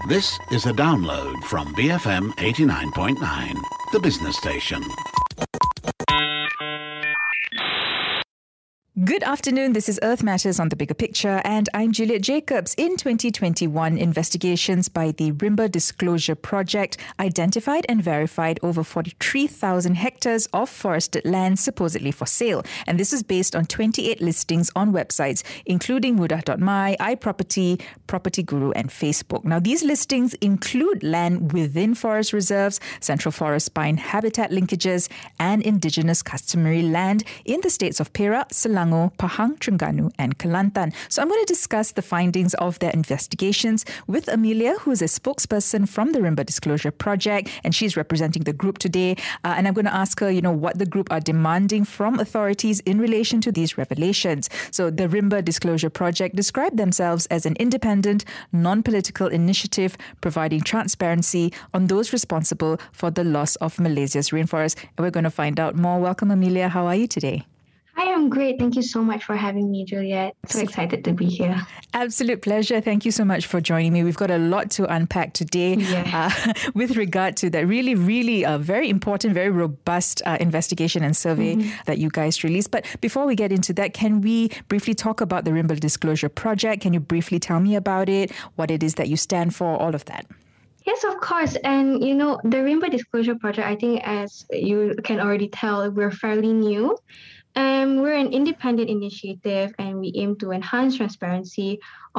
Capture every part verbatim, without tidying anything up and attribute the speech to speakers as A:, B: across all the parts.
A: This is a download from B F M eighty-nine point nine, the business station.
B: Good afternoon, this is Earth Matters on The Bigger Picture and I'm Juliet Jacobs. In twenty twenty-one, investigations by the Rimba Disclosure Project identified and verified over forty-three thousand hectares of forested land supposedly for sale. And this is based on twenty-eight listings on websites, including Mudah dot my, iProperty, Property Guru and Facebook. Now, these listings include land within forest reserves, central forest pine habitat linkages and indigenous customary land in the states of Perak, Selangor, Pahang, Terengganu and Kelantan. So I'm going to discuss the findings of their investigations with Amelia, who is a spokesperson from the Rimba Disclosure Project, and she's representing the group today. Uh, and I'm going to ask her, you know, what the group are demanding from authorities in relation to these revelations. So the Rimba Disclosure Project described themselves as an independent, non-political initiative providing transparency on those responsible for the loss of Malaysia's rainforest. And we're going to find out more. Welcome, Amelia. How are you today?
C: I am great. Thank you so much for having me, Juliet. So excited to be here.
B: Absolute pleasure. Thank you so much for joining me. We've got a lot to unpack today
C: yeah.
B: uh, with regard to that really, really uh, very important, very robust uh, investigation and survey mm-hmm. that you guys released. But before we get into that, can we briefly talk about the Rimba Disclosure Project? Can you briefly tell me about it, what it is that you stand for, all of that?
C: Yes, of course. And, you know, the Rimba Disclosure Project, I think as you can already tell, we're fairly new. Um, we're an independent initiative and we aim to enhance transparency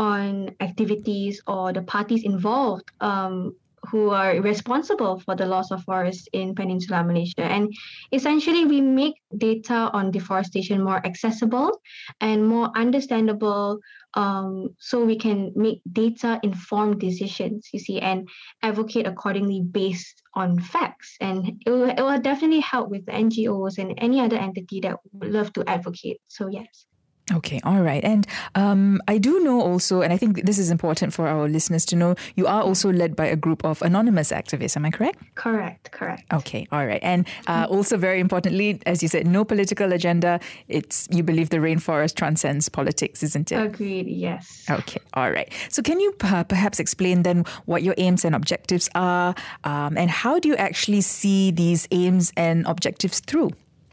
C: on activities or the parties involved um, who are responsible for the loss of forests in Peninsular Malaysia. And essentially, we make data on deforestation more accessible and more understandable um, so we can make data-informed decisions, you see, and advocate accordingly based on facts. And it will, it will definitely help with the N G Os and any other entity that would love to advocate. So, yes.
B: Okay, all right. And um, I do know also, and I think this is important for our listeners to know, you are also led by a group of anonymous activists. Am I correct?
C: Correct, correct.
B: Okay, all right. And uh, also very importantly, as you said, no political agenda. It's you believe the rainforest transcends politics, isn't it?
C: Agreed, yes.
B: Okay, all right. So can you uh, perhaps explain then what your aims and objectives are um, and how do you actually see these aims and objectives through?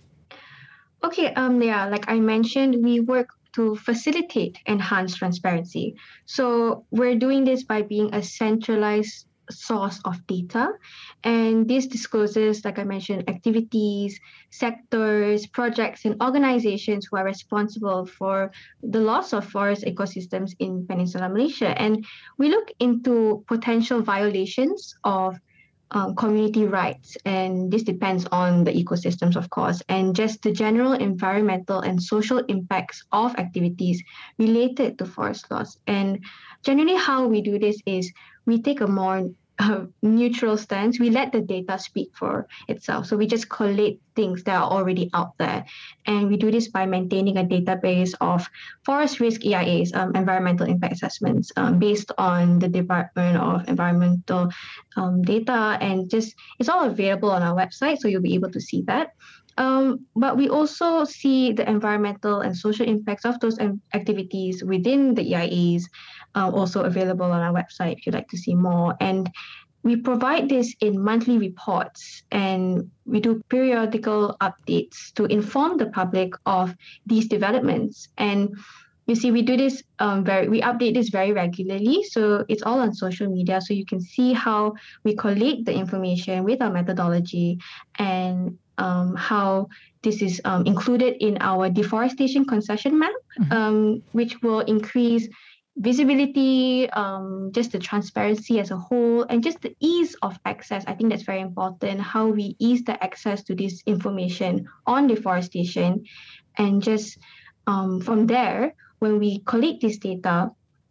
C: Okay, um, yeah, like I mentioned, we work to facilitate enhanced transparency. So we're doing this by being a centralized source of data. And this discloses, like I mentioned, activities, sectors, projects, and organizations who are responsible for the loss of forest ecosystems in Peninsular Malaysia. And we look into potential violations of Um, community rights, and this depends on the ecosystems, of course, and just the general environmental and social impacts of activities related to forest loss. And generally how we do this is we take a more uh, neutral stance. We let the data speak for itself. So we just collate things that are already out there. And we do this by maintaining a database of forest risk E I As, um, environmental impact assessments, um, based on the Department of Environmental um, data. And just it's all available on our website, so you'll be able to see that. Um, but we also see the environmental and social impacts of those um, activities within the E I As, uh, also available on our website if you'd like to see more. And we provide this in monthly reports, and we do periodical updates to inform the public of these developments. And you see, we do this um, very, we update this very regularly. So it's all on social media. So you can see how we collate the information with our methodology and um, how this is um, included in our deforestation concession map, mm-hmm. um, which will increase visibility, um, just the transparency as a whole, and just the ease of access. I think that's very important, how we ease the access to this information on deforestation. And just um, from there, when we collect this data,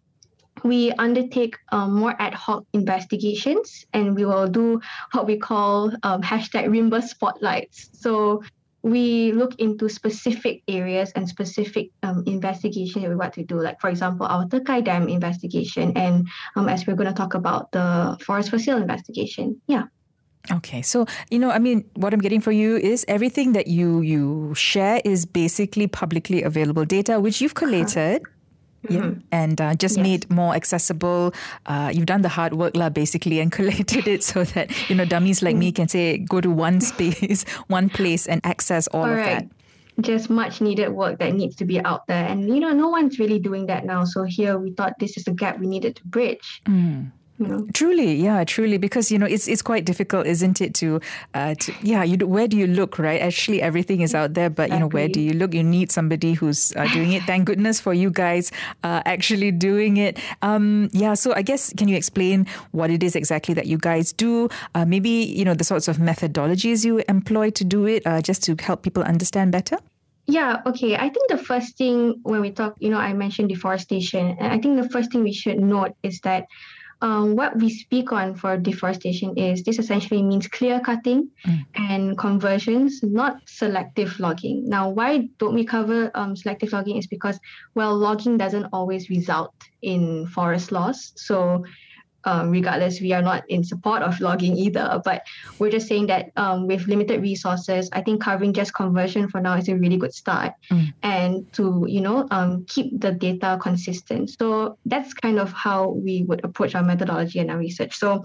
C: we undertake um, more ad hoc investigations, and we will do what we call um, hashtag Rimba spotlights. So we look into specific areas and specific um, investigation that we want to do. Like, for example, our Tekai Dam investigation, and um, as we're going to talk about the forest for sale investigation. Yeah.
B: Okay, so, you know, I mean, what I'm getting for you is everything that you you share is basically publicly available data, which you've collated. Yeah,
C: Mhm.
B: and uh, just
C: Yes.
B: made more accessible. Uh, you've done the hard work, lah, basically, and collated it so that, you know, dummies like me can say, go to one space, one place and access all of that.
C: Correct. Just much needed work that needs to be out there. And, you know, no one's really doing that now. So here we thought this is a gap we needed to bridge.
B: Mm.
C: You know?
B: Truly, yeah, truly, because you know it's it's quite difficult, isn't it? To, uh, to yeah, you do, where do you look, right? Actually, everything is out there, but you know, where do you look? You need somebody who's uh, doing it. Thank goodness for you guys uh, actually doing it. Um, yeah, so I guess can you explain what it is exactly that you guys do? Uh, maybe you know the sorts of methodologies you employ to do it, uh, just to help people understand better.
C: Yeah, okay. I think the first thing when we talk, you know, I mentioned deforestation. And I think the first thing we should note is that um, what we speak on for deforestation is this essentially means clear cutting mm. and conversions, not selective logging. Now, why don't we cover um, selective logging is because, well, logging doesn't always result in forest loss. So Um, regardless, we are not in support of logging either, but we're just saying that um, with limited resources, I think covering just conversion for now is a really good start. Mm. And to, you know, um, keep the data consistent. So that's kind of how we would approach our methodology and our research. So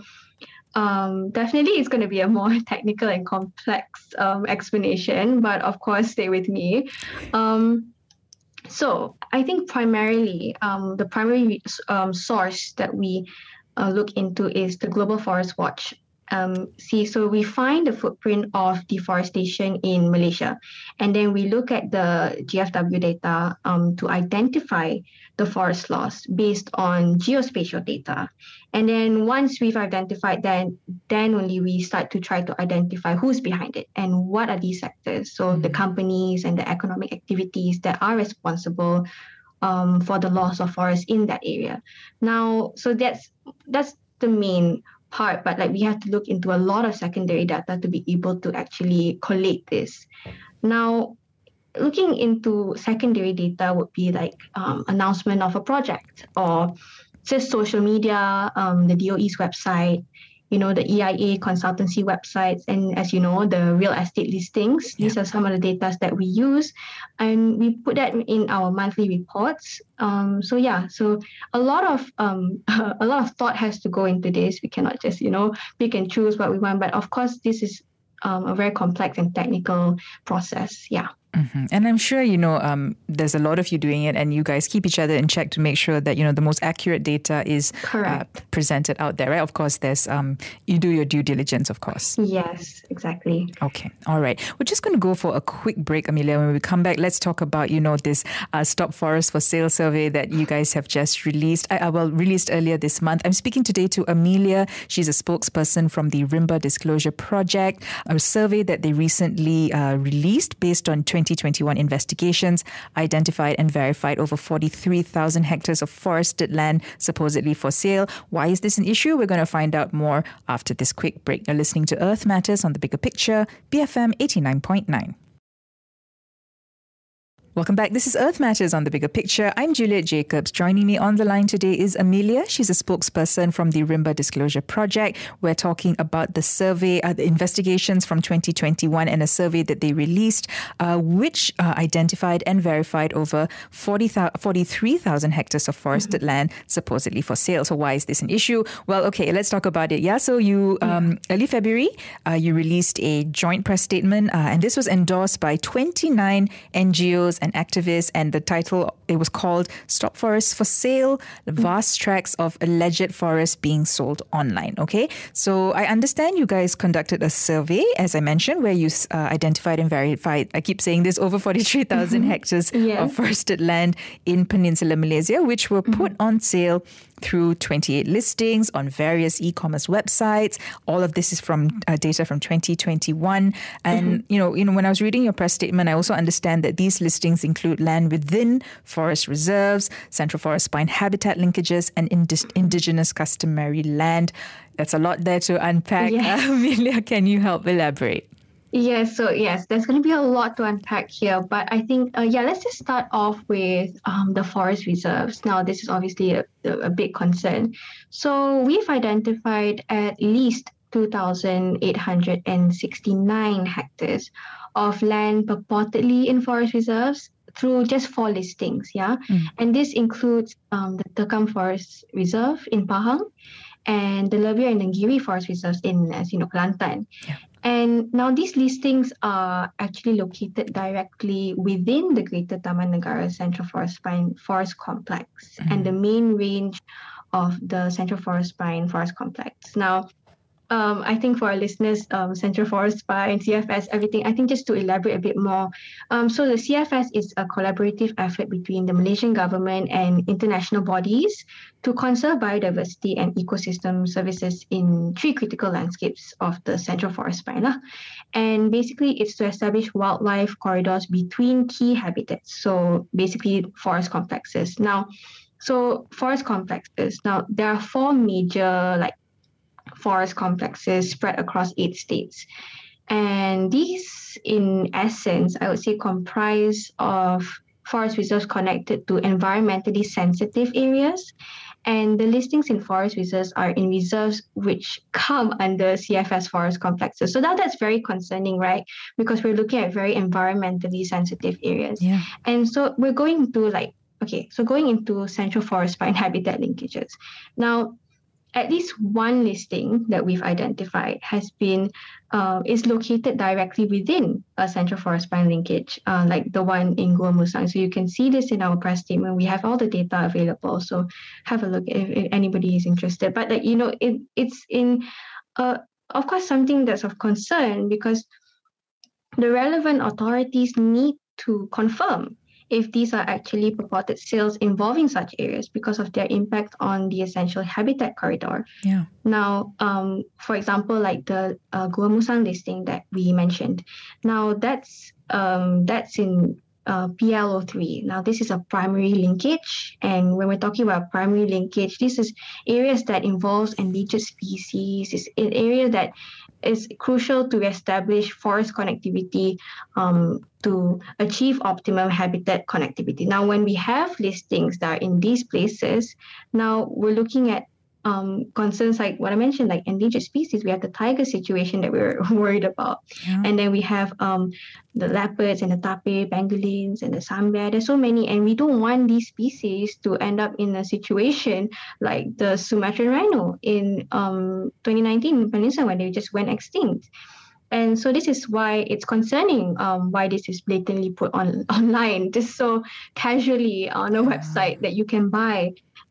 C: um, definitely it's going to be a more technical and complex um, explanation, but of course, stay with me. Um, so I think primarily um, the primary um, source that we Uh, look into is the Global Forest Watch. Um, see, so we find the footprint of deforestation in Malaysia, and then we look at the G F W data um, to identify the forest loss based on geospatial data. And then once we've identified that, then only we start to try to identify who's behind it and what are these sectors. So mm-hmm. the companies and the economic activities that are responsible Um, for the loss of forest in that area. Now, so that's that's the main part, but like we have to look into a lot of secondary data to be able to actually collate this. Now, looking into secondary data would be like um, announcement of a project or just social media, um, the D O E's website, you know, the E I A consultancy websites, and as you know, the real estate listings. Yeah. These are some of the data that we use, and we put that in our monthly reports. Um, so yeah, so a lot of um, a lot of thought has to go into this. We cannot just, you know, pick and choose what we want. But of course, this is um, a very complex and technical process. Yeah.
B: Mm-hmm. And I'm sure, you know, um, there's a lot of you doing it and you guys keep each other in check to make sure that, you know, the most accurate data is uh, presented out there, right? Of course, there's, um, you do your due diligence, of course.
C: Yes, exactly.
B: Okay. All right. We're just going to go for a quick break, Amelia. When we come back, let's talk about, you know, this uh, Stop Forest for Sale survey that you guys have just released, uh, well, released earlier this month. I'm speaking today to Amelia. She's a spokesperson from the Rimba Disclosure Project, a survey that they recently uh, released based on twenty twenty-one investigations, identified and verified over forty-three thousand hectares of forested land supposedly for sale. Why is this an issue? We're going to find out more after this quick break. You're listening to Earth Matters on The Bigger Picture, B F M eighty-nine point nine. Welcome back. This is Earth Matters on The Bigger Picture. I'm Juliet Jacobs. Joining me on the line today is Amelia. She's a spokesperson from the Rimba Disclosure Project. We're talking about the survey, uh, the investigations from twenty twenty-one and a survey that they released, uh, which uh, identified and verified over forty-three thousand hectares of forested mm-hmm. land supposedly for sale. So why is this an issue? Well, okay, let's talk about it. Yeah, so you, um, yeah. early February, uh, you released a joint press statement, uh, and this was endorsed by twenty-nine N G Os and activists, and the title, it was called Stop Forests for Sale, the vast tracts of alleged forests being sold online. Okay, so I understand you guys conducted a survey, as I mentioned, where you uh, identified and verified, I keep saying this, over forty-three thousand mm-hmm. hectares yeah. of forested land in Peninsular Malaysia, which were put mm-hmm. on sale through twenty-eight listings on various e-commerce websites. All of this is from uh, data from twenty twenty-one. And, mm-hmm. you know, you know, when I was reading your press statement, I also understand that these listings include land within forest reserves, central forest pine habitat linkages, and indi- indigenous customary land. That's a lot there to unpack. Yes. Uh, Amelia, can you help elaborate?
C: Yes, so yes, there's going to be a lot to unpack here, but I think, uh, yeah, let's just start off with um, the forest reserves. Now, this is obviously a, a big concern. So we've identified at least two thousand eight hundred sixty-nine hectares of land purportedly in forest reserves through just four listings, yeah? Mm. And this includes um, the Tekam Forest Reserve in Pahang and the Levier and Nenggiri Forest Reserves in, as you know, Kelantan. Yeah. And now these listings are actually located directly within the Greater Taman Negara Central Forest Spine Forest Complex mm. and the main range of the Central Forest Spine Forest Complex. Now, Um, I think for our listeners, um, Central Forest Spine, C F S, everything, I think just to elaborate a bit more. Um, so the C F S is a collaborative effort between the Malaysian government and international bodies to conserve biodiversity and ecosystem services in three critical landscapes of the Central Forest Spine. Lah. And basically, it's to establish wildlife corridors between key habitats. So basically, forest complexes. Now, so forest complexes. Now, there are four major, like, forest complexes spread across eight states. And these, in essence, I would say comprise of forest reserves connected to environmentally sensitive areas. And the listings in forest reserves are in reserves which come under C F S forest complexes. So now that's very concerning, right? Because we're looking at very environmentally sensitive areas. Yeah. And so we're going to like, okay, so going into Central Forest Spine habitat linkages. Now, at least one listing that we've identified has been uh, is located directly within a Central Forest Spine linkage, uh, like the one in Gua Musang. So you can see this in our press statement. We have all the data available, so have a look if, if anybody is interested. But like, you know, it it's in, uh, of course, something that's of concern because the relevant authorities need to confirm if these are actually purported sales involving such areas because of their impact on the essential habitat corridor. Yeah. Now, um, for example, like the uh, Gua Musang listing that we mentioned. Now, that's um, that's in uh, P L O three. Now, this is a primary linkage. And when we're talking about primary linkage, this is areas that involves endangered species. It's an area that is crucial to establish forest connectivity um, to achieve optimum habitat connectivity. Now, when we have listings that are in these places, now we're looking at um, concerns like what I mentioned, like endangered species. We have the tiger situation that we're worried about. Yeah. And then we have um, the leopards and the tape, pangolins and the sambar. There's so many, and we don't want these species to end up in a situation like the Sumatran rhino in um, twenty nineteen in Peninsula when they just went extinct. And so this is why it's concerning um, why this is blatantly put on online, just so casually on a yeah. website that you can buy.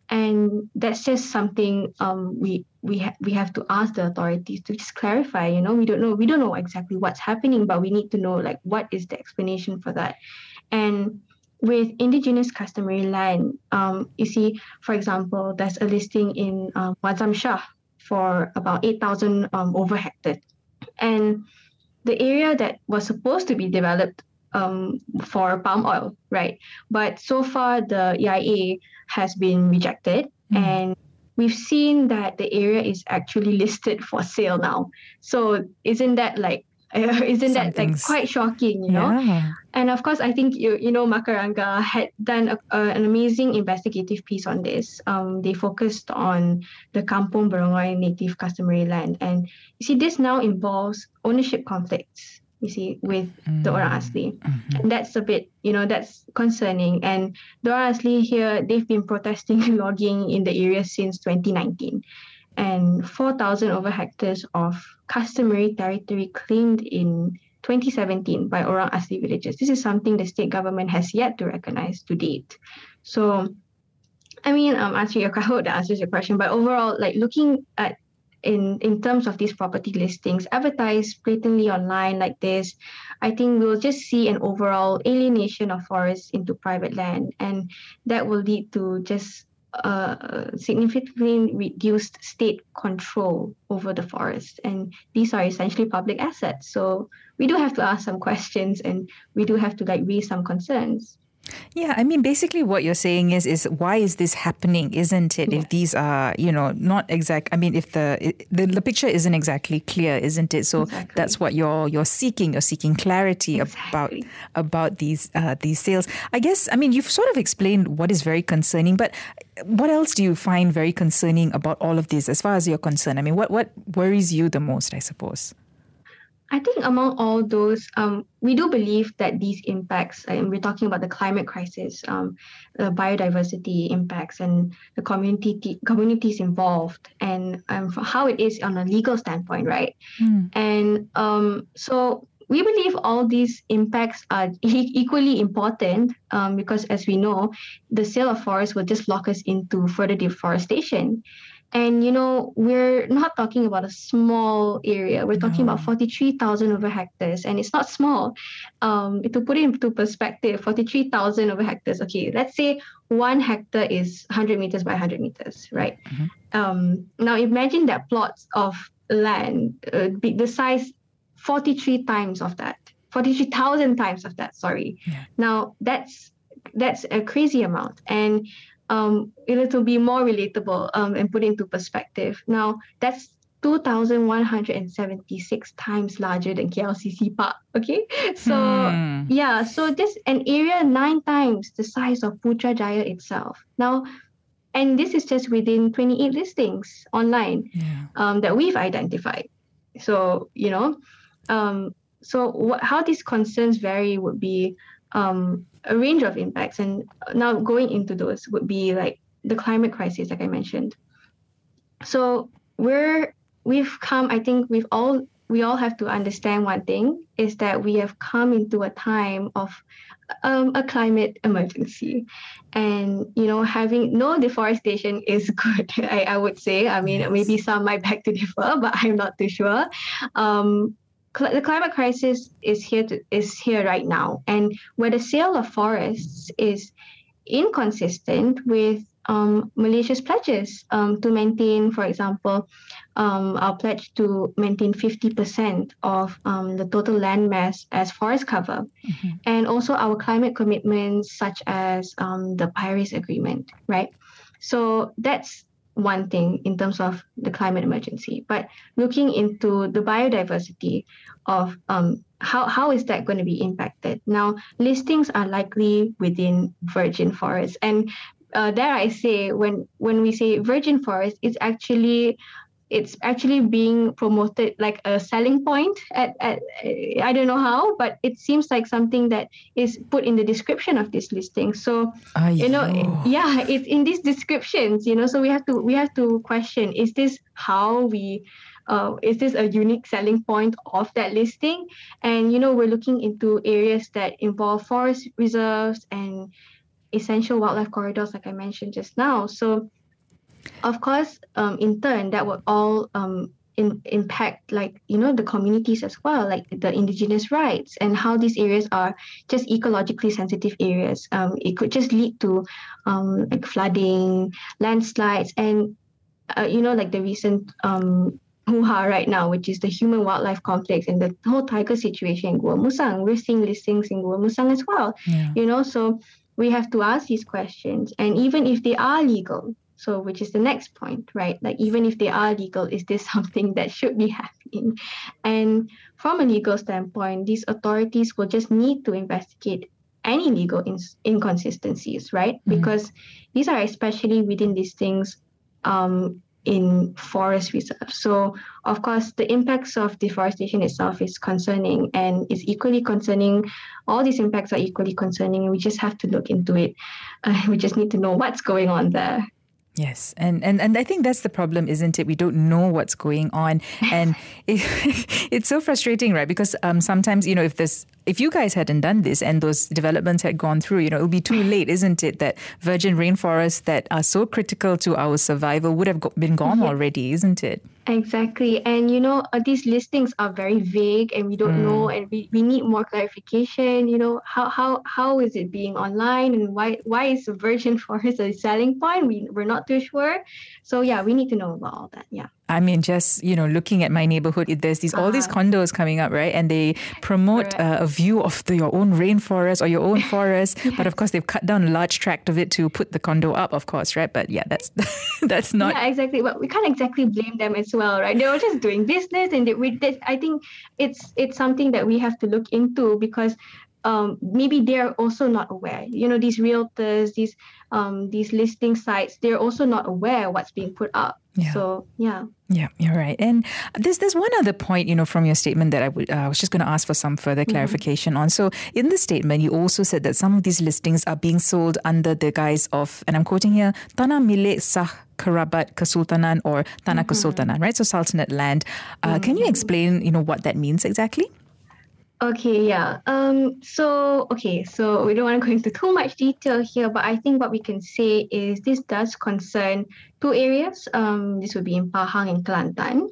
C: And that's just something um, we we ha- we have to ask the authorities to just clarify. You know, we don't know we don't know exactly what's happening, but we need to know like what is the explanation for that. And with indigenous customary land, um, you see, for example, there's a listing in uh, Wazam Shah for about eight thousand um, over hectares. And the area that was supposed to be developed um, for palm oil, right? But so far, the E I A has been rejected. Mm. And we've seen that the area is actually listed for sale now. So isn't that like, uh, isn't that like quite shocking, you know?
B: Yeah.
C: And of course, I think, you you know, Makaranga had done a, uh, an amazing investigative piece on this. Um, they focused on the Kampung Berongoi native customary land. And you see, this now involves ownership conflicts, you see, with mm. the Orang Asli. Mm-hmm. And that's a bit, you know, that's concerning. And the Orang Asli here, they've been protesting logging in the area since twenty nineteen. And four thousand over hectares of customary territory claimed in twenty seventeen by Orang Asli villages. This is something the state government has yet to recognize to date. So, I mean, um, answering your, I hope that answers your question. But overall, like looking at in in terms of these property listings advertised blatantly online like this, I think we'll just see an overall alienation of forests into private land, and that will lead to just uh, significantly reduced state control over the forest. And these are essentially public assets. So we do have to ask some questions, and we do have to like raise some concerns.
B: Yeah, I mean, basically what you're saying is, is why is this happening, isn't it? Yeah. If these are, you know, not exact, I mean, if the, the the picture isn't exactly clear, isn't it? So exactly. That's what you're you're seeking. You're seeking clarity exactly. about about these uh, these sales. I guess, I mean, you've sort of explained what is very concerning, but what else do you find very concerning about all of this as far as you're concerned? I mean, what, what worries you the most, I suppose?
C: I think among all those, um, we do believe that these impacts, and we're talking about the climate crisis, um, the biodiversity impacts, and the community communities involved, and um, how it is on a legal standpoint, right?
B: Mm.
C: And um, so we believe all these impacts are e- equally important um, because, as we know, the sale of forests will just lock us into further deforestation. And, you know, we're not talking about a small area. We're talking
B: No.
C: about forty-three thousand over hectares, and it's not small. Um, to put it into perspective, forty-three thousand over hectares. Okay, let's say one hectare is one hundred meters by one hundred meters, right?
B: Mhm.
C: Um, now imagine that plots of land, uh, be the size forty-three times of that, forty-three thousand times of that, sorry.
B: Yeah.
C: Now that's that's a crazy amount. And um, it will be more relatable um, and put into perspective. Now, that's two thousand one hundred seventy-six times larger than K L C C Park. Okay, so
B: Hmm.
C: yeah, so this an area nine times the size of Putrajaya itself. Now, and this is just within twenty-eight listings online
B: Yeah.
C: um, that we've identified. So you know, um, so what, how these concerns vary would be um, a range of impacts, and now going into those would be like the climate crisis, like I mentioned. So we're we've come. I think we've all we all have to understand one thing is that we have come into a time of um, a climate emergency, and you know having no deforestation is good. I, I would say. I mean,
B: Yes.
C: maybe some might beg to differ, but I'm not too sure. Um, cl- the climate crisis is here to is here right now, and where the sale of forests is inconsistent with um, Malaysia's pledges um, to maintain, for example, um, our pledge to maintain fifty percent of um, the total land mass as forest cover,
B: Mhm.
C: and also our climate commitments such as um, the Paris Agreement, right? So that's one thing in terms of the climate emergency. But looking into the biodiversity of um, how, how is that going to be impacted? Now, listings are likely within virgin forests. And uh, dare I say, when, when we say virgin forest, it's actually it's actually being promoted like a selling point at, at I don't know how, but it seems like something that is put in the description of this listing. So you know,
B: Aiyo.
C: yeah, it's in these descriptions, you know, so we have to we have to question, is this how we uh, is this a unique selling point of that listing? And you know, we're looking into areas that involve forest reserves and essential wildlife corridors, like I mentioned just now. So of course, um, in turn, that would all um, in, impact, like, you know, the communities as well, like the indigenous rights and how these areas are just ecologically sensitive areas. Um, it could just lead to um, like flooding, landslides, and, uh, you know, like the recent um, hoo-ha right now, which is the human-wildlife conflicts and the whole tiger situation in Gua Musang. We're seeing listings in Gua Musang as well,
B: Yeah.
C: you know, so we have to ask these questions. And even if they are legal, so which is the next point, right? Like even if they are legal, is this something that should be happening? And from a legal standpoint, these authorities will just need to investigate any legal ins- inconsistencies, right?
B: Mhm.
C: Because these are especially within these things um, in forest reserves. So of course, the impacts of deforestation itself is concerning and is equally concerning. All these impacts are equally concerning, and we just have to look into it. Uh, we just need to know what's going on there.
B: Yes, and, and and I think that's the problem, isn't it? We don't know what's going on, and it, it's so frustrating, right? Because um, sometimes, you know, if this, if you guys hadn't done this and those developments had gone through, you know, it would be too late, isn't it? That virgin rainforests that are so critical to our survival would have go- been gone
C: Yeah.
B: already, isn't it?
C: Exactly. And you know, uh, these listings are very vague and we don't know, and we, we need more clarification. You know, how how how is it being online, and why why is a virgin forest a selling point? We we're not too sure. So yeah, we need to know about all that. Yeah.
B: I mean, just, you know, looking at my neighborhood, it- there's these all these
C: Ah.
B: condos coming up, right? And they promote
C: Correct.
B: uh, a view of the, your own rainforest or your own forest. But of course, they've cut down a large tract of it to put the condo up, of course, right? But yeah, that's that's not.
C: Yeah, exactly. But we can't exactly blame them as well, right? They were just doing business, and they, we. They, I think it's it's something that we have to look into because um, maybe they're also not aware. You know, these realtors, these um, these listing sites, they're also not aware what's being put up.
B: Yeah.
C: So, yeah.
B: Yeah, you're right. And there's there's one other point, you know, from your statement that I would uh, I was just going to ask for some further clarification mm-hmm. on. So in the statement, you also said that some of these listings are being sold under the guise of, and I'm quoting here, Tanah Milik Sah Kerabat Kesultanan or Tanah mm-hmm. Kesultanan, right? So Sultanate land. Uh, mm-hmm. Can you explain, you know, what that means exactly?
C: Okay, yeah. Um. So, okay, so we don't want to go into too much detail here, but I think what we can say is this does concern two areas. Um, this would be in Pahang and Kelantan.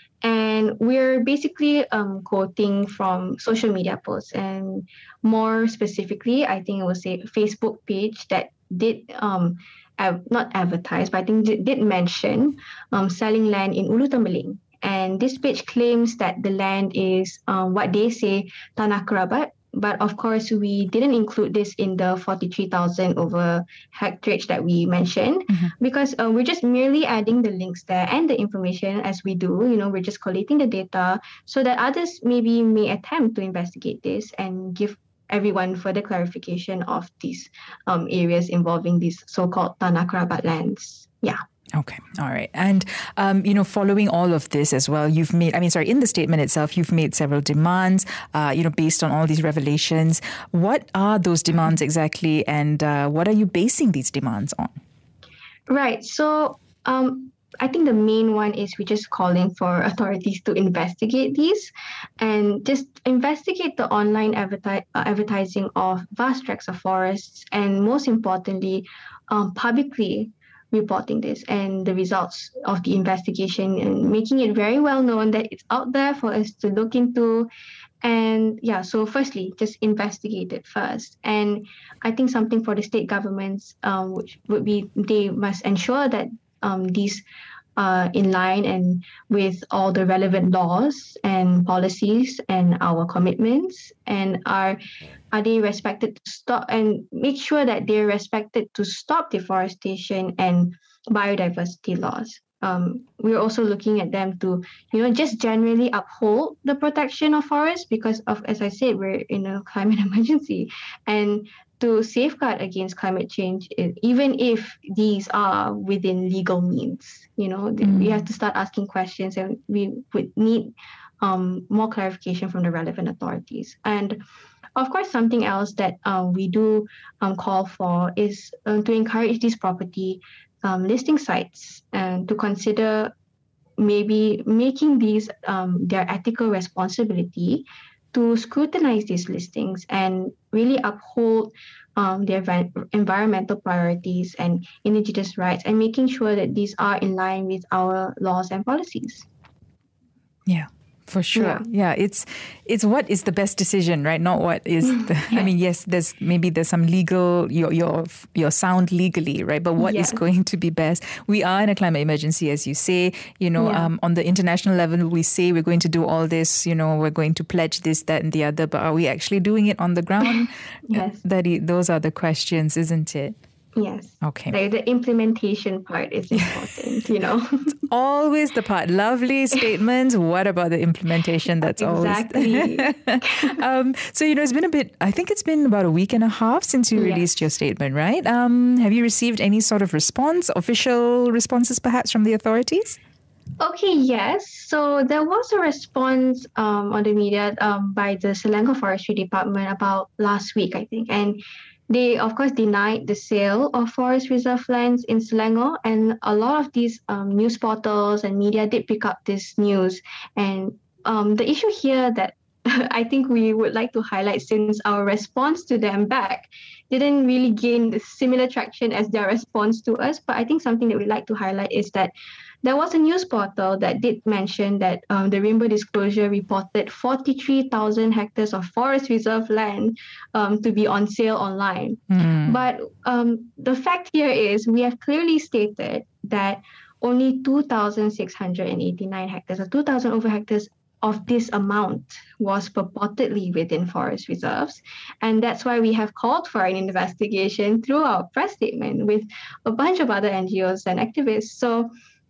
C: And we're basically um, quoting from social media posts. And more specifically, I think it was a Facebook page that did, um, av- not advertise, but I think did, did mention um, selling land in Ulu Tembeling. And this page claims that the land is um, what they say, Tanah Kerabat. But of course, we didn't include this in the forty-three thousand over hectarage that we mentioned mm-hmm. because uh, we're just merely adding the links there and the information as we do. You know, we're just collating the data so that others maybe may attempt to investigate this and give everyone further clarification of these um, areas involving these so-called Tanah Kerabat lands. Yeah.
B: Okay. All right. And, um, you know, following all of this as well, you've made, I mean, sorry, in the statement itself, you've made several demands, uh, you know, based on all these revelations. What are those demands exactly? And uh, what are you basing these demands on?
C: Right. So um, I think the main one is we're just calling for authorities to investigate these and just investigate the online adverti- uh, advertising of vast tracts of forests and most importantly, um, publicly reporting this and the results of the investigation and making it very well known that it's out there for us to look into. And yeah, so firstly, just investigate it first. And I think something for the state governments, um, which would be they must ensure that um, these are in line and with all the relevant laws and policies and our commitments, and are are they respected to stop and make sure that they're respected to stop deforestation and biodiversity loss. Um, we're also looking at them to, you know, just generally uphold the protection of forests because of, as I said, we're in a climate emergency, and to safeguard against climate change, even if these are within legal means. You know, mm. we have to start asking questions, and we would need um, more clarification from the relevant authorities. And of course, something else that um, we do um, call for is uh, to encourage these property um, listing sites and to consider maybe making these um, their ethical responsibility to scrutinize these listings and really uphold um, their ev- environmental priorities and indigenous rights and making sure that these are in line with our laws and policies.
B: Yeah. For sure. Yeah. yeah, it's it's what is the best decision, right? Not what is the, yeah. I mean, yes, there's maybe there's some legal, you're, you're, you're sound legally, right? But what yes. is going to be best? We are in a climate emergency, as you say, you know, yeah. um, on the international level, we say we're going to do all this, you know, we're going to pledge this, that, and the other, but are we actually doing it on the ground?
C: yes.
B: That Those are the questions, isn't it?
C: Yes.
B: Okay.
C: Like the implementation part is important, you know.
B: It's always the part. Lovely statements. What about the implementation? That's
C: exactly.
B: always. um, so, you know, it's been a bit, I think it's been about a week and a half since you yes. released your statement, right? Um, have you received any sort of response, official responses perhaps from the authorities?
C: Okay, yes. So there was a response um, on the media um, by the Selangor Forestry Department about last week, I think. And they, of course, denied the sale of forest reserve lands in Selangor, and a lot of these um, news portals and media did pick up this news. And um, the issue here that I think we would like to highlight, since our response to them back didn't really gain similar traction as their response to us, but I think something that we'd like to highlight is that there was a news portal that did mention that um, the Rainbow Disclosure reported forty-three thousand hectares of forest reserve land um, to be on sale online. Mm. But um, the fact here is we have clearly stated that only two thousand six hundred eighty-nine hectares, or two thousand over hectares of this amount was purportedly within forest reserves. And that's why we have called for an investigation through our press statement with a bunch of other N G Os and activists. So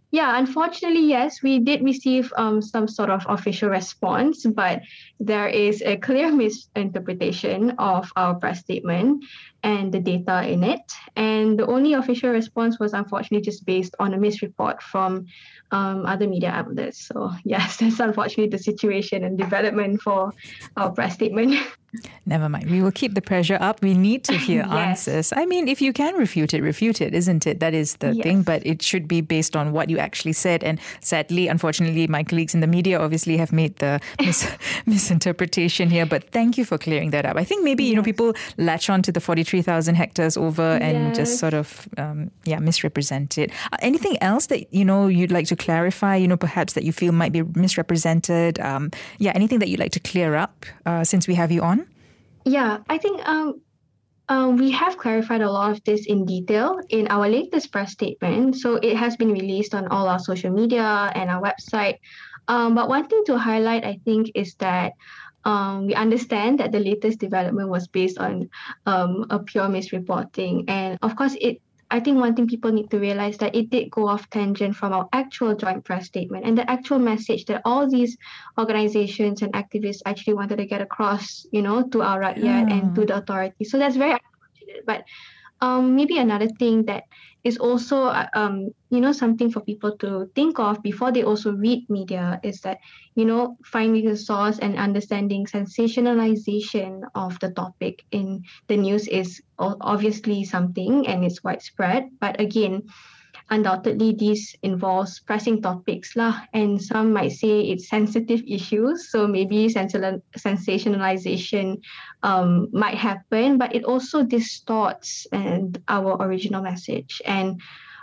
C: Yeah, unfortunately, yes, we did receive um, some sort of official response, but there is a clear misinterpretation of our press statement and the data in it. And the only official response was unfortunately just based on a misreport from um, other media outlets. So, yes, that's unfortunately the situation and development for our press statement.
B: Never mind. We will keep the pressure up. We need to hear
C: Yes.
B: answers. I mean, if you can refute it, refute it, isn't it? That is the
C: Yes.
B: thing. But it should be based on what you actually said. And sadly, unfortunately, my colleagues in the media obviously have made the mis- misinterpretation here. But thank you for clearing that up. I think maybe, you know,
C: Yes.
B: people latch on to the forty-three thousand hectares over and just
C: Yes.
B: sort of, um, yeah, misrepresent it. Uh, anything else that, you know, you'd like to clarify, you know, perhaps that you feel might be misrepresented? Um, yeah, anything that you'd like to clear up uh, since we have you on?
C: Yeah, I think um, um, we have clarified a lot of this in detail in our latest press statement. So it has been released on all our social media and our website. Um, but one thing to highlight, I think, is that um, we understand that the latest development was based on um, a pure misreporting. And of course, it I think one thing people need to realize that it did go off tangent from our actual joint press statement and the actual message that all these organizations and activists actually wanted to get across, you know, to our rakyat and to the authorities. So that's very unfortunate. But um, maybe another thing that is also, uh, um, you know, something for people to think of before they also read media is that, you know, finding the source and understanding sensationalization of the topic in the news is o- obviously something and it's widespread. But again, undoubtedly this involves pressing topics lah, and some might say it's sensitive issues, so maybe sensal- sensationalization um, might happen, but it also distorts and our original message and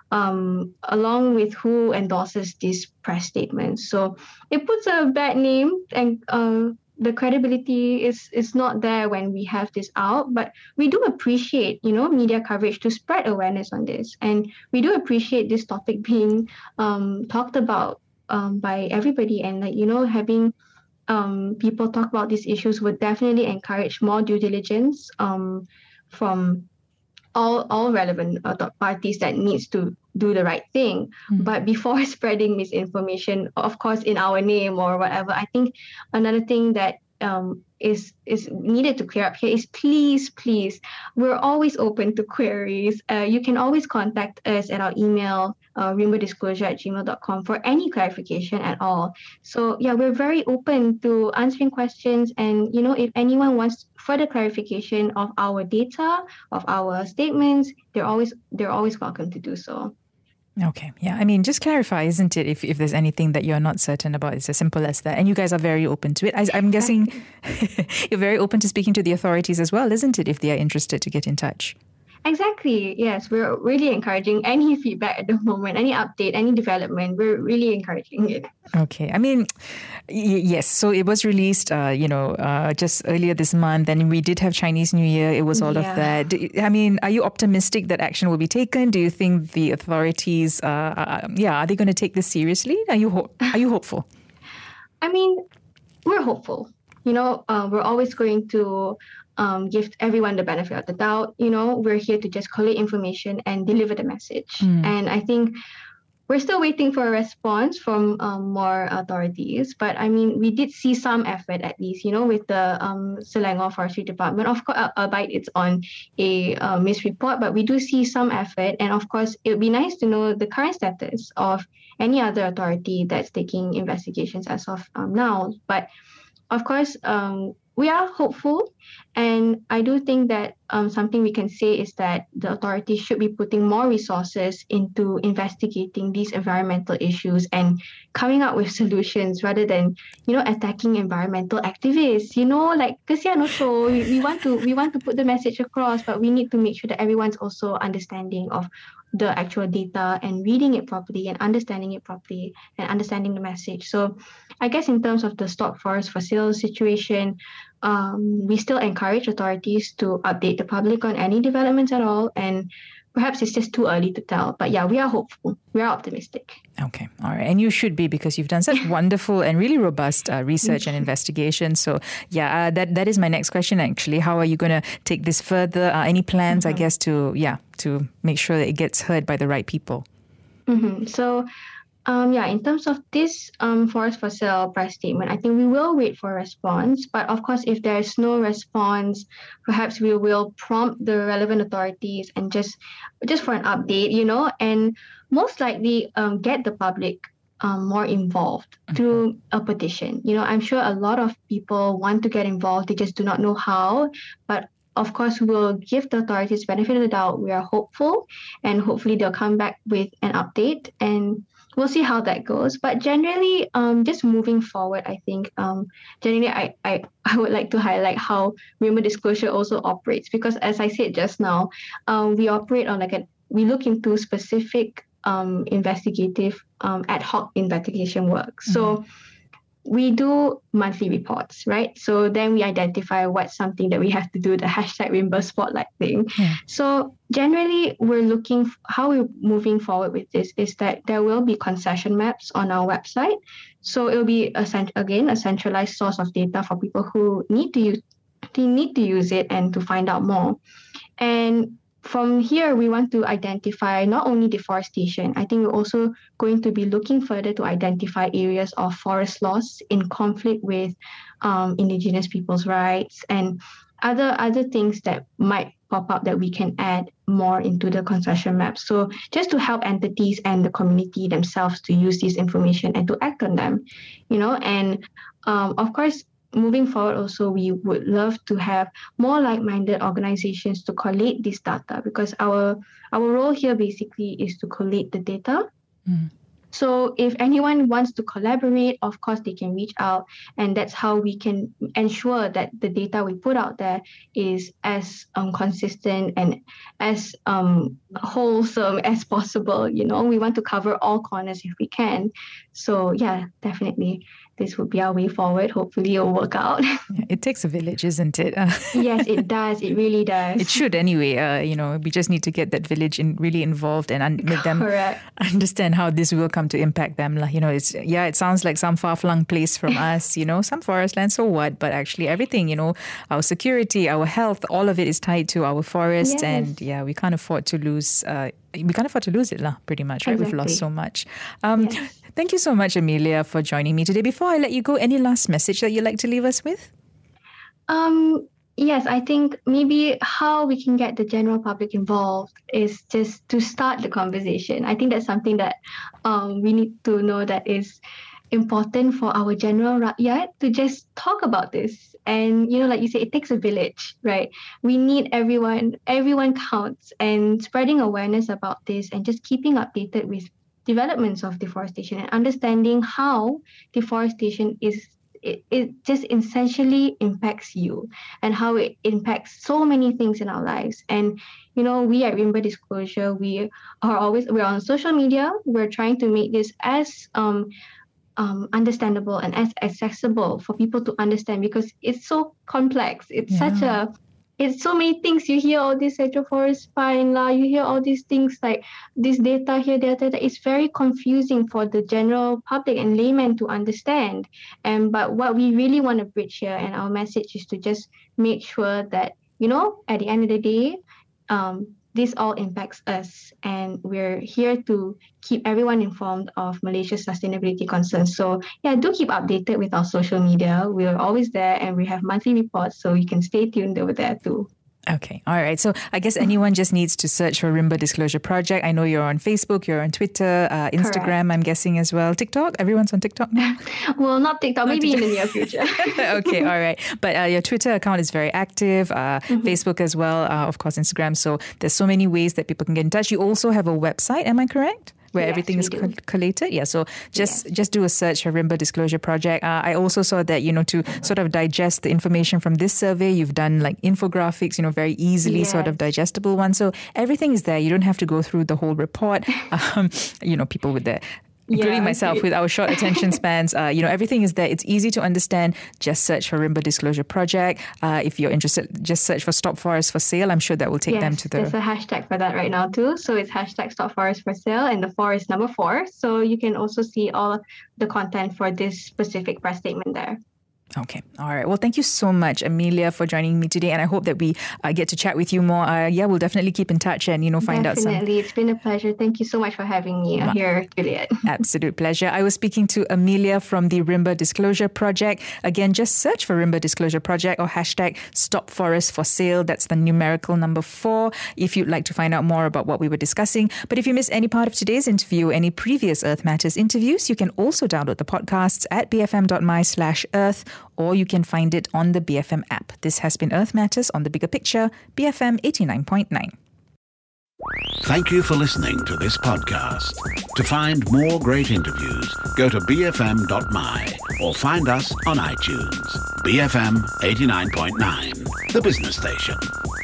C: um, along with who endorses these press statements. So it puts a bad name and uh, the credibility is is not there when we have this out, but we do appreciate, you know, media coverage to spread awareness on this, and we do appreciate this topic being um, talked about um, by everybody, and like you know, having um, people talk about these issues would definitely encourage more due diligence um, from all all relevant uh, th- parties that needs to do the right thing.
B: Mm.
C: But before spreading misinformation, of course, in our name or whatever, I think another thing that um, is is needed to clear up here is please, please, we're always open to queries. Uh, you can always contact us at our email, uh, rimbodisclosure at gmail dot com for any clarification at all. So yeah, we're very open to answering questions. And, you know, if anyone wants further clarification of our data, of our statements, they're always they're always welcome to do so.
B: Okay. Yeah. I mean, just clarify, isn't it? If if there's anything that you're not certain about, it's as simple as that. And you guys are very open to it. I, I'm guessing you're very open to speaking to the authorities as well, isn't it? If they are interested to get in touch.
C: Exactly. Yes, we're really encouraging any feedback at the moment, any update, any development. We're really encouraging it.
B: Okay. I mean, y- yes. So it was released, uh, you know, uh, just earlier this month. And we did have Chinese New Year. It was all
C: Yeah.
B: of that. Do- I mean, are you optimistic that action will be taken? Do you think the authorities, uh, uh, yeah, are they going to take this seriously? Are you ho- are you hopeful?
C: I mean, we're hopeful. You know, uh, we're always going to um, give everyone the benefit of the doubt. You know, we're here to just collect information and deliver the message.
B: Mm.
C: And I think we're still waiting for a response from um, more authorities. But I mean, we did see some effort at least, you know, with the um, Selangor Forestry Department. Of course, uh, albeit it's on a uh, misreport, but we do see some effort. And of course, it would be nice to know the current status of any other authority that's taking investigations as of um, now. But of course, um, we are hopeful, and I do think that um, something we can say is that the authorities should be putting more resources into investigating these environmental issues and coming up with solutions rather than, you know, attacking environmental activists. You know, like kesian also, we, we want to we want to put the message across, but we need to make sure that everyone's also understanding of the actual data and reading it properly and understanding it properly and understanding the message. So I guess in terms of the Stop Forest for Sale situation, um, we still encourage authorities to update the public on any developments at all. And perhaps it's just too early to tell. But yeah, we are hopeful. We are optimistic.
B: Okay. All right. And you should be, because you've done such wonderful and really robust uh, research and investigation. So yeah, uh, that that is my next question, actually. How are you going to take this further? Uh, any plans, mm-hmm. I guess, to, yeah, to make sure that it gets heard by the right people?
C: Mm-hmm. So Um, yeah, in terms of this um, forest for sale price statement, I think we will wait for a response. But of course, if there is no response, perhaps we will prompt the relevant authorities and just just for an update, you know, and most likely um, get the public um, more involved through a petition. You know, I'm sure a lot of people want to get involved, they just do not know how. But of course, we'll give the authorities benefit of the doubt. We are hopeful, and hopefully they'll come back with an update, and we'll see how that goes. But generally, um, just moving forward, I think um, generally I, I, I would like to highlight how Rimba Disclosure also operates, because as I said just now, um, we operate on like a we look into specific um, investigative um, ad hoc investigation work. Mm-hmm. So we do monthly reports, right? So then we identify what's something that we have to do, the hashtag Rimba Spotlight thing. Yeah. So generally, we're looking, how we're moving forward with this is that there will be concession maps on our website. So it'll be, a, again, a centralized source of data for people who need to use, they need to use it and to find out more. And from here, we want to identify not only deforestation. I think we're also going to be looking further to identify areas of forest loss in conflict with um, indigenous people's rights and other other things that might pop up that we can add more into the concession map. So just to help entities and the community themselves to use this information and to act on them, you know, and um, of course, moving forward also, we would love to have more like-minded organizations to collate this data, because our our role here basically is to collate the data. Mm. So if anyone wants to collaborate, of course, they can reach out, and that's how we can ensure that the data we put out there is as um, consistent and as um, wholesome as possible. You know, we want to cover all corners if we can. So yeah, definitely. This would be our way forward. Hopefully it'll work out.
B: Yeah, it takes a village, isn't it? Uh,
C: yes, it does. It really does.
B: It should anyway. Uh, you know, we just need to get that village in, really involved and un- make them
C: Correct.
B: understand how this will come to impact them. You know, it's yeah, it sounds like some far-flung place from us, you know, some forest land, so what? But actually everything, you know, our security, our health, all of it is tied to our forest. Yes. And yeah, we can't afford to lose uh, we can't afford to lose it, lah, pretty much, right? Exactly. We've lost so much. Um, yes. Thank you so much, Amelia, for joining me today. Before I let you go, any last message that you'd like to leave us with?
C: Um, yes, I think maybe how we can get the general public involved is just to start the conversation. I think that's something that um, we need to know that is important for our general rakyat to just talk about this. And, you know, like you say, it takes a village, right? We need everyone, everyone counts, and spreading awareness about this and just keeping updated with developments of deforestation and understanding how deforestation is, it, it just essentially impacts you and how it impacts so many things in our lives. And, you know, we at Rimba Disclosure, we are always, we're on social media. We're trying to make this as, um, Um, understandable and as accessible for people to understand, because it's so complex. It's yeah. such a, it's so many things. You hear all this Central Forest Fine law, you hear all these things like this data here, data there. It's very confusing for the general public and laymen to understand. And but what we really want to bridge here, and our message is to just make sure that, you know, at the end of the day, um, this all impacts us, and we're here to keep everyone informed of Malaysia's sustainability concerns. So yeah, do keep updated with our social media. We're always there, and we have monthly reports, so you can stay tuned over there too.
B: Okay. All right. So I guess anyone just needs to search for Rimba Disclosure Project. I know you're on Facebook, you're on Twitter, uh, Instagram, Correct. I'm guessing as well. TikTok? Everyone's on TikTok now?
C: Well, not TikTok, not maybe TikTok. In the near future.
B: Okay. All right. But uh, your Twitter account is very active, uh, mm-hmm. Facebook as well, uh, of course, Instagram. So there's so many ways that people can get in touch. You also have a website, am I correct? Where yes, everything is co- collated. Yeah, so just yes. just do a search for Rimba Disclosure Project. Uh, I also saw that, you know, to sort of digest the information from this survey, you've done like infographics, you know, very easily yes. sort of digestible ones. So everything is there. You don't have to go through the whole report. Um, you know, people with their including yeah, myself with our short attention spans. Uh, you know, everything is there. It's easy to understand. Just search for Rimba Disclosure Project. Uh, if you're interested, just search for Stop Forest for Sale. I'm sure that will take
C: yes,
B: them to the...
C: there's a hashtag for that right now too. So it's hashtag Stop Forest for Sale, and the four is number four. So you can also see all the content for this specific press statement there.
B: Okay. All right. Well, thank you so much, Amelia, for joining me today. And I hope that we uh, get to chat with you more. Uh, yeah, we'll definitely keep in touch and, you know, find
C: definitely.
B: out some.
C: Definitely. It's been a pleasure. Thank you so much for having me uh, here, Juliet.
B: Absolute pleasure. I was speaking to Amelia from the Rimba Disclosure Project. Again, just search for Rimba Disclosure Project or hashtag Stop Forest for Sale. That's the numerical number four if you'd like to find out more about what we were discussing. But if you missed any part of today's interview, any previous Earth Matters interviews, you can also download the podcasts at bfm.my slash earth, or you can find it on the B F M app. This has been Earth Matters on the Bigger Picture, B F M eighty-nine point nine.
A: Thank you for listening to this podcast. To find more great interviews, go to b f m dot m y or find us on iTunes. B F M eighty-nine point nine, the business station.